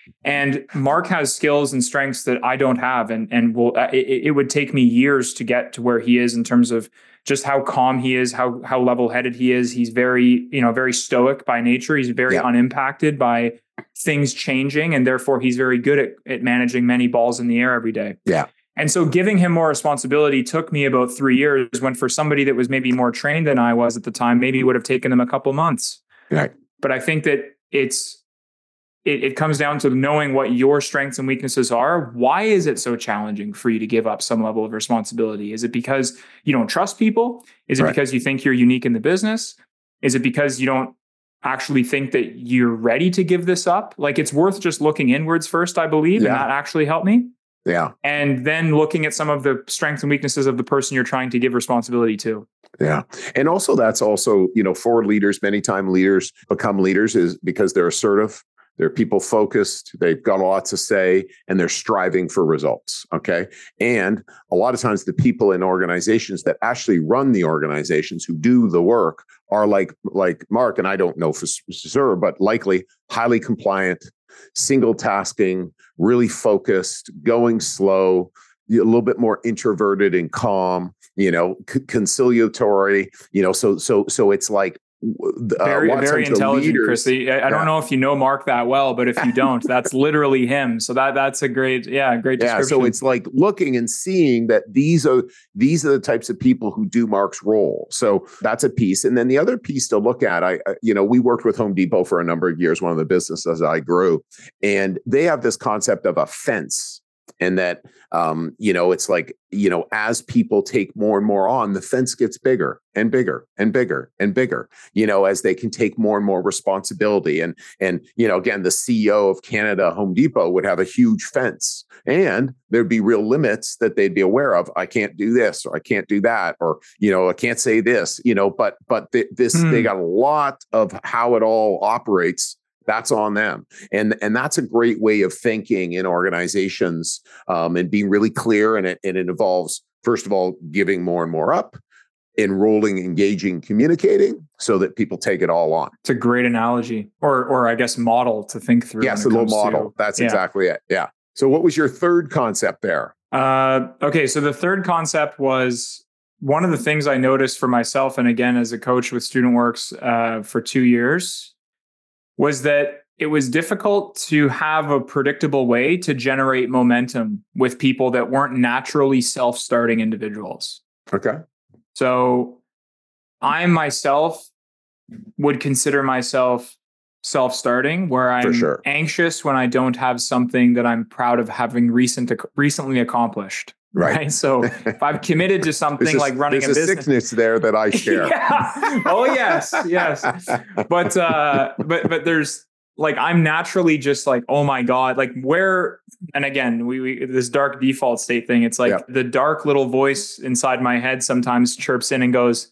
And Mark has skills and strengths that I don't have. And, and will it, it would take me years to get to where he is in terms of just how calm he is, how how level-headed he is. He's very, you know, very stoic by nature. He's very yeah. unimpacted by things changing. And therefore, he's very good at, at managing many balls in the air every day.
Yeah.
And so giving him more responsibility took me about three years, when for somebody that was maybe more trained than I was at the time, maybe it would have taken them a couple months.
Right.
But I think that it's, it, it comes down to knowing what your strengths and weaknesses are. Why is it so challenging for you to give up some level of responsibility? Is it because you don't trust people? Is it
right.
because you think you're unique in the business? Is it because you don't actually think that you're ready to give this up? Like, it's worth just looking inwards first, I believe,
yeah.
and that actually helped me.
Yeah.
And then looking at some of the strengths and weaknesses of the person you're trying to give responsibility to.
Yeah. And also that's also, you know, for leaders, many time leaders become leaders is because they're assertive. They're people focused. They've got a lot to say, and they're striving for results. Okay. And a lot of times the people in organizations that actually run the organizations who do the work are like, like Mark, and I don't know for sure, but likely highly compliant, single tasking, really focused, going slow, a little bit more introverted and calm, you know, c- conciliatory, you know, so, so, so it's like, Uh,
very very intelligent,
leaders,
Chris. I, I
yeah.
don't know if you know Mark that well, but if you don't, that's literally him. So that that's a great, yeah, great description.
Yeah, so it's like looking and seeing that these are these are the types of people who do Mark's role. So that's a piece, and then the other piece to look at, I, I you know, we worked with Home Depot for a number of years, one of the businesses I grew, and they have this concept of a fence. And that, um, you know, it's like, you know, as people take more and more on, the fence gets bigger and bigger and bigger and bigger, you know, as they can take more and more responsibility. And, and, you know, again, the C E O of Canada, Home Depot, would have a huge fence, and there'd be real limits that they'd be aware of. I can't do this, or I can't do that, or, you know, I can't say this, you know, but, but th- this, hmm. they got a lot of how it all operates. That's on them. And, and that's a great way of thinking in organizations, um, and being really clear. And it, and it involves, first of all, giving more and more up, enrolling, engaging, communicating, so that people take it all on.
It's a great analogy, or, or I guess model to think through.
Yes, a little model. To, That's yeah. exactly it. Yeah. So what was your third concept there?
Uh, okay. So the third concept was one of the things I noticed for myself. And again, as a coach with StudentWorks uh, for two years, was that it was difficult to have a predictable way to generate momentum with people that weren't naturally self-starting individuals.
Okay.
So I myself would consider myself self-starting, where I'm
sure.
anxious when I don't have something that I'm proud of having recent recently accomplished. Right. right. So if I've committed to something
is,
like running a,
a
business,
sickness there that I share.
yeah. Oh yes, yes. But uh, but but there's like I'm naturally just like, oh my God, like where, and again, we, we this dark default state thing. It's like yep. the dark little voice inside my head sometimes chirps in and goes,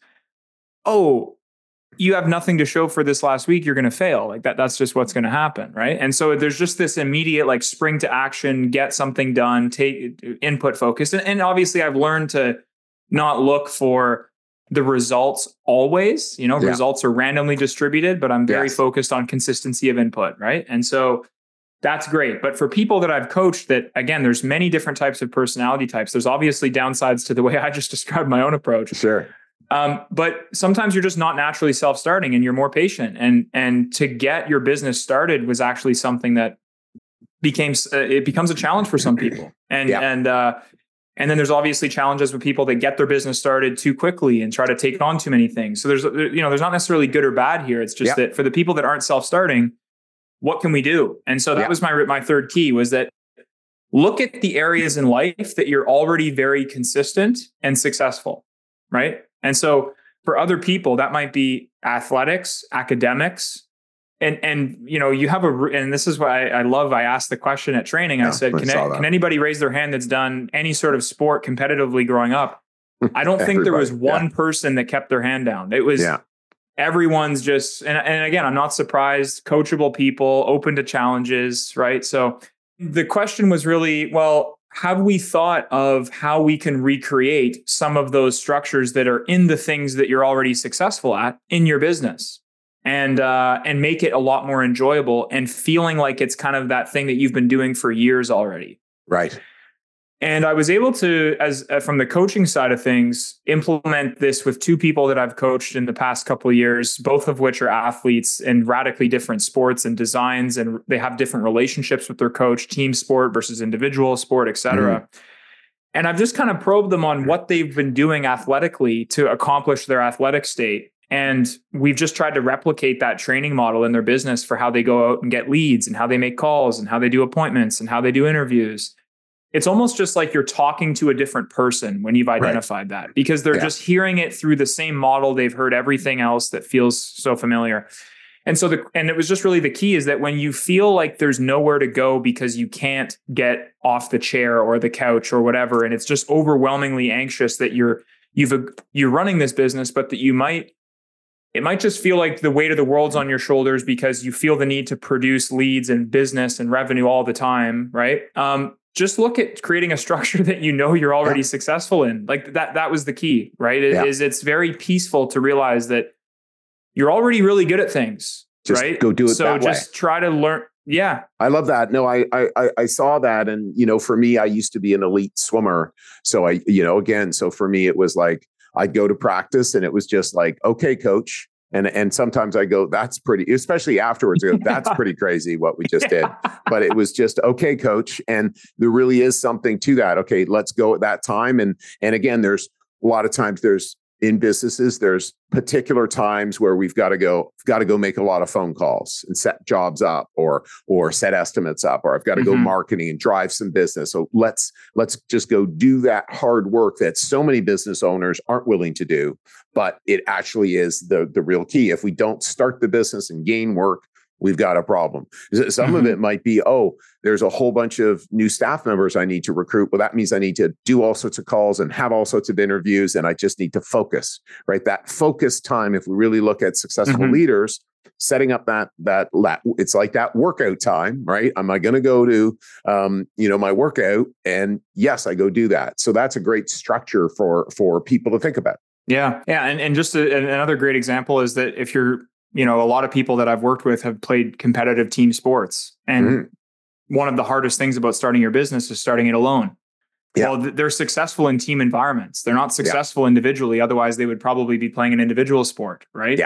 "Oh, you have nothing to show for this last week. You're going to fail." Like that. That's just what's going to happen, right? And so there's just this immediate like spring to action, get something done, take input focus, and, and obviously I've learned to not look for the results always. You know, yeah. results are randomly distributed, but I'm very yes. focused on consistency of input, right? And so that's great. But for people that I've coached, that again, there's many different types of personality types. There's obviously downsides to the way I just described my own approach.
Sure.
Um, but sometimes you're just not naturally self-starting and you're more patient. And and to get your business started was actually something that became uh, it becomes a challenge for some people. And yeah. and uh, and then there's obviously challenges with people that get their business started too quickly and try to take on too many things. So there's you know there's not necessarily good or bad here. It's just yeah. that for the people that aren't self-starting, what can we do? And so that yeah. was my my third key, was that look at the areas in life that you're already very consistent and successful, right? And so for other people, that might be athletics, academics, and, and, you know, you have a, and this is why I, I love, I asked the question at training. Yeah, I said, can, I, can anybody raise their hand that's done any sort of sport competitively growing up? I don't think there was one yeah. person that kept their hand down. It was yeah. everyone's just, and, and again, I'm not surprised, coachable people, open to challenges, right? So the question was really, well, have we thought of how we can recreate some of those structures that are in the things that you're already successful at in your business, and uh, and make it a lot more enjoyable and feeling like it's kind of that thing that you've been doing for years already?
Right.
And I was able to, as uh, from the coaching side of things, implement this with two people that I've coached in the past couple of years, both of which are athletes in radically different sports and designs, and they have different relationships with their coach, team sport versus individual sport, et cetera. Mm. And I've just kind of probed them on what they've been doing athletically to accomplish their athletic state. And we've just tried to replicate that training model in their business for how they go out and get leads and how they make calls and how they do appointments and how they do interviews. It's almost just like you're talking to a different person when you've identified right. that, because they're yeah. just hearing it through the same model. They've heard everything else that feels so familiar. And so the, and it was just really the key is that when you feel like there's nowhere to go because you can't get off the chair or the couch or whatever, and it's just overwhelmingly anxious that you're, you've, you're running this business, but that you might, it might just feel like the weight of the world's on your shoulders because you feel the need to produce leads and business and revenue all the time. Right. Um, Just look at creating a structure that you know you're already yeah. successful in. Like that, that was the key, right? It, yeah. Is it's very peaceful to realize that you're already really good at things,
just
right?
Go do it
so
that way.
So just try to learn. Yeah.
I love that. No, I, I, I saw that. And, you know, for me, I used to be an elite swimmer. So I, you know, again, so for me, it was like, I'd go to practice and it was just like, okay, coach. And and sometimes I go, that's pretty, especially afterwards, I go, that's pretty crazy what we just did. But it was just, okay, coach. And there really is something to that. Okay, let's go at that time. And and again, there's a lot of times there's in businesses, there's particular times where we've got to go, got to go make a lot of phone calls and set jobs up or or set estimates up, or I've got to mm-hmm. go marketing and drive some business. So let's let's just go do that hard work that so many business owners aren't willing to do. But it actually is the, the real key. If we don't start the business and gain work, we've got a problem. Some mm-hmm. of it might be, oh, there's a whole bunch of new staff members I need to recruit. Well, that means I need to do all sorts of calls and have all sorts of interviews, and I just need to focus, right? That focus time, if we really look at successful mm-hmm. leaders, setting up that, that, it's like that workout time, right? Am I going to go to, um, you know, my workout? And yes, I go do that. So that's a great structure for, for people to think about.
Yeah. Yeah. And, and just a, another great example is that if you're, you know, a lot of people that I've worked with have played competitive team sports. And mm-hmm. one of the hardest things about starting your business is starting it alone. Yeah. Well, they're successful in team environments. They're not successful yeah. individually. Otherwise, they would probably be playing an individual sport, right?
Yeah.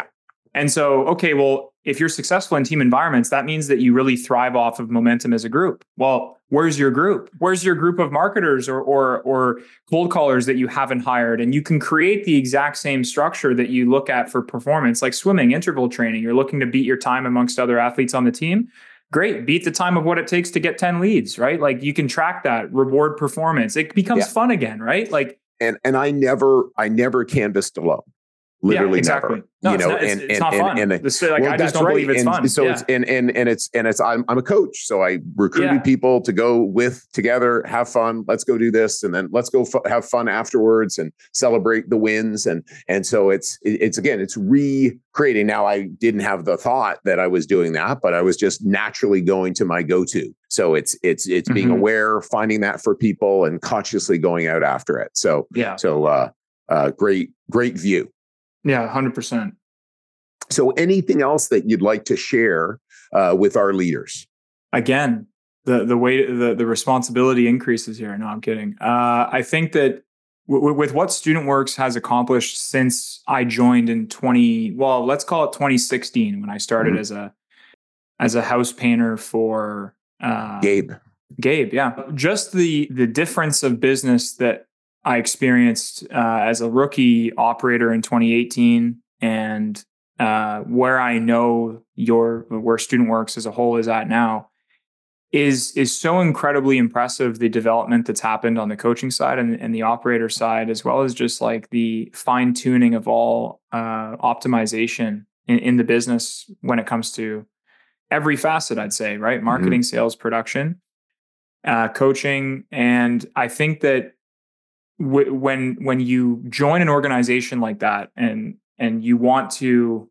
And so, okay, well, if you're successful in team environments, that means that you really thrive off of momentum as a group. Well, where's your group? Where's your group of marketers or or or cold callers that you haven't hired? And you can create the exact same structure that you look at for performance, like swimming, interval training. You're looking to beat your time amongst other athletes on the team. Great, beat the time of what it takes to get ten leads, right? Like you can track that, reward performance. It becomes yeah. fun again, right? Like
and and I never I never canvassed alone. Literally
yeah, exactly.
never.
No,
you
it's
know,
not, it's,
and,
it's
and,
not
and,
fun.
And,
and,
and,
like,
well,
I just don't
right.
believe it's
and
fun.
So
yeah.
it's and and and it's and it's I'm I'm a coach, so I recruited
yeah.
people to go with together, have fun. Let's go do this, and then let's go f- have fun afterwards and celebrate the wins. And and so it's it's again it's recreating. Now I didn't have the thought that I was doing that, but I was just naturally going to my go-to. So it's it's it's being mm-hmm. aware, finding that for people, and consciously going out after it. So
yeah.
So uh, uh, great great view.
Yeah, one hundred percent.
So anything else that you'd like to share uh, with our leaders?
Again, the the way the, the responsibility increases here. No, I'm kidding. Uh, I think that w- with what StudentWorks has accomplished since I joined in twenty, well, let's call it twenty sixteen, when I started mm-hmm. as a as a house painter for uh,
Gabe.
Gabe, yeah. Just the the difference of business that I experienced uh, as a rookie operator in twenty eighteen, and uh, where I know your where StudentWorks as a whole is at now is is so incredibly impressive. The development that's happened on the coaching side and, and the operator side, as well as just like the fine tuning of all uh, optimization in, in the business when it comes to every facet. I'd say, right, marketing, mm-hmm. sales, production, uh, coaching, and I think that. When when you join an organization like that and and you want to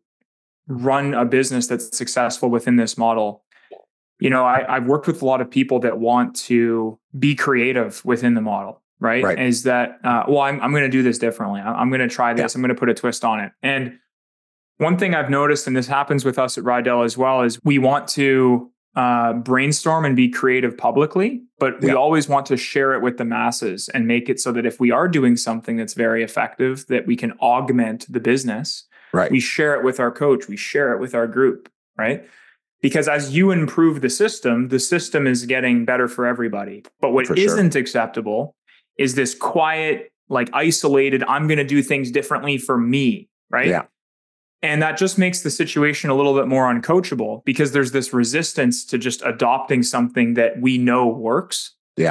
run a business that's successful within this model, you know, I, I've worked with a lot of people that want to be creative within the model, right?
right.
Is that, uh, well, I'm, I'm going to do this differently. I'm going to try this. Yeah. I'm going to put a twist on it. And one thing I've noticed, and this happens with us at Rydell as well, is we want to Uh, brainstorm and be creative publicly, but we yeah. always want to share it with the masses and make it so that if we are doing something that's very effective, that we can augment the business.
Right.
We share it with our coach. We share it with our group, right? Because as you improve the system, the system is getting better for everybody. But what for isn't sure. acceptable is this quiet, like isolated, I'm going to do things differently for me, right?
Yeah.
And that just makes the situation a little bit more uncoachable because there's this resistance to just adopting something that we know works.
Yeah.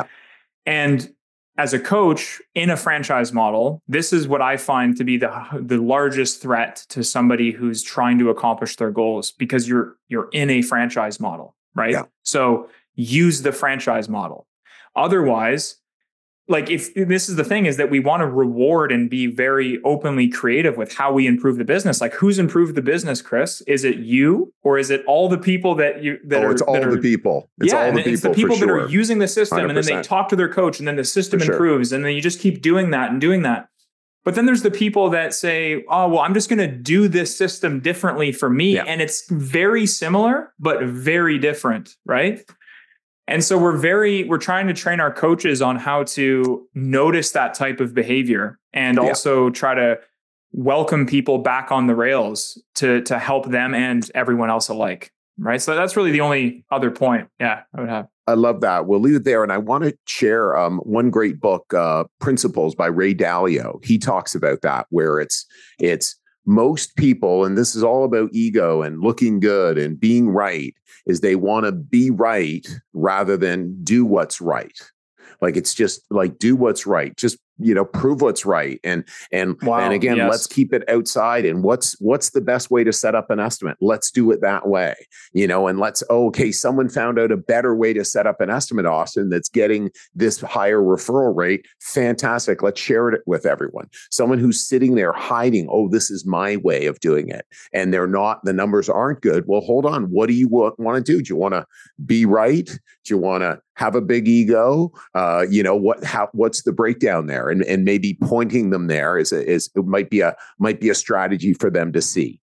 And as a coach in a franchise model, this is what I find to be the, the largest threat to somebody who's trying to accomplish their goals, because you're you're in a franchise model, right?
Yeah.
So use the franchise model. Otherwise, like if this is the thing, is that we want to reward and be very openly creative with how we improve the business. Like who's improved the business, Chris? Is it you or is it all the people that you that
oh,
are?
It's all
that
the
are,
people. It's
yeah,
all the
and
people.
It's the people that
sure.
are using the system,
one hundred percent.
and then they talk to their coach, and then the system
for
improves,
sure.
and then you just keep doing that and doing that. But then there's the people that say, "Oh, well, I'm just going to do this system differently for me,"
yeah.
and it's very similar but very different, right? And so we're very, we're trying to train our coaches on how to notice that type of behavior and
yeah.
also try to welcome people back on the rails to, to help them and everyone else alike. Right. So that's really the only other point. Yeah, I would have.
I love that. We'll leave it there. And I want to share um, one great book, uh, Principles by Ray Dalio. He talks about that, where it's, it's, most people, and this is all about ego and looking good and being right, is they want to be right rather than do what's right. Like it's just like do what's right. Just, you know, prove what's right. And and
wow,
and again,
yes.
let's keep it outside. And what's what's the best way to set up an estimate? Let's do it that way. You know, and let's oh, okay, someone found out a better way to set up an estimate, Austin, that's getting this higher referral rate. Fantastic. Let's share it with everyone. Someone who's sitting there hiding, oh, this is my way of doing it. And they're not, the numbers aren't good. Well, hold on. What do you want, want to do? Do you want to be right? Do you want to have a big ego? Uh, you know, what how what's the breakdown there? And and maybe pointing them there is a, is it might be a might be a strategy for them to see.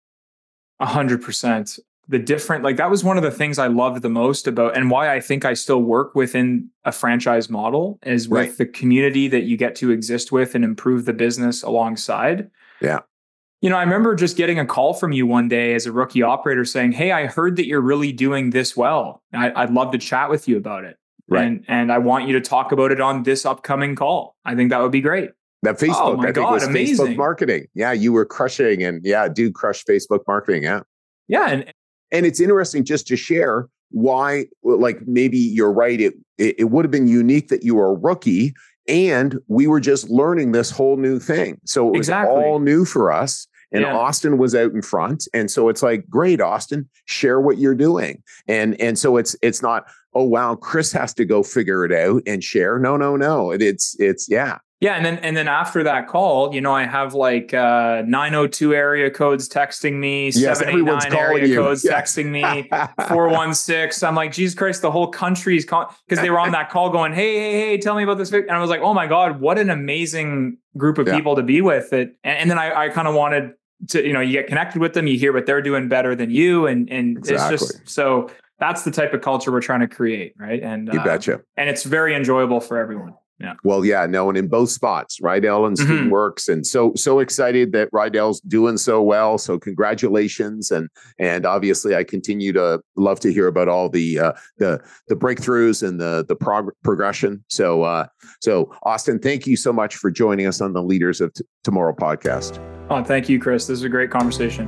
A hundred percent. The different, like that was one of the things I loved the most about, and why I think I still work within a franchise model, is with
right.
the community that you get to exist with and improve the business alongside.
Yeah.
You know, I remember just getting a call from you one day as a rookie operator saying, "Hey, I heard that you're really doing this well. I, I'd love to chat with you about it.
Right.
And, and I want you to talk about it on this upcoming call. I think that would be great."
That Facebook,
oh my
I think
God,
was
amazing.
Facebook marketing. Yeah, you were crushing and yeah, do crush Facebook marketing. Yeah.
Yeah. And,
and it's interesting just to share why, like maybe you're right. It, it, it would have been unique that you were a rookie and we were just learning this whole new thing. So it was
exactly.
all new for us. And yeah. Austin was out in front. And so it's like, great, Austin, share what you're doing. And, and so it's, it's not, oh, wow, Chris has to go figure it out and share. No, no, no. It, it's, it's, yeah.
Yeah. And then, and then after that call, you know, I have like uh, nine oh two area codes texting me,
yes,
seven eight nine area you. codes yeah. texting me, four one six. I'm like, Jesus Christ, the whole country's call, because they were on that call going, hey, hey, hey, tell me about this. And I was like, oh my God, what an amazing group of yeah. people to be with. It. And, and then I, I kind of wanted to, you know, you get connected with them, you hear what they're doing better than you. And, and exactly. it's just, so that's the type of culture we're trying to create. Right. And
you
uh,
betcha.
And it's very enjoyable for everyone. Yeah.
Well, yeah, no, and in both spots, Rydell and Student
Mm-hmm.
Works, and so so excited that Rydell's doing so well. So congratulations, and and obviously, I continue to love to hear about all the uh, the the breakthroughs and the the prog- progression. So uh, so Austin, thank you so much for joining us on the Leaders of T- Tomorrow podcast.
Oh, thank you, Chris. This is a great conversation.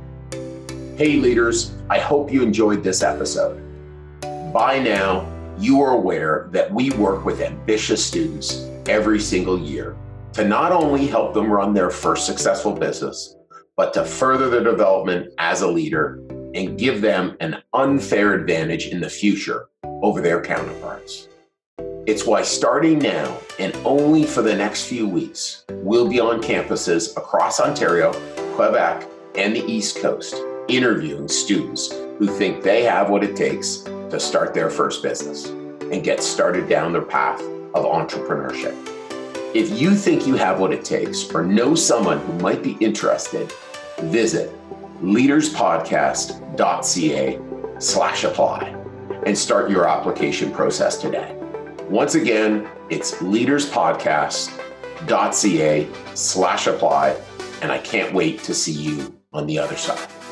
Hey, leaders! I hope you enjoyed this episode. By now, you are aware that we work with ambitious students every single year to not only help them run their first successful business, but to further their development as a leader and give them an unfair advantage in the future over their counterparts. It's why starting now and only for the next few weeks, we'll be on campuses across Ontario, Quebec, and the East Coast, interviewing students who think they have what it takes to start their first business and get started down their path of entrepreneurship. If you think you have what it takes or know someone who might be interested, visit leaderspodcast.ca slash apply and start your application process today. Once again, it's leaderspodcast.ca slash apply, and I can't wait to see you on the other side.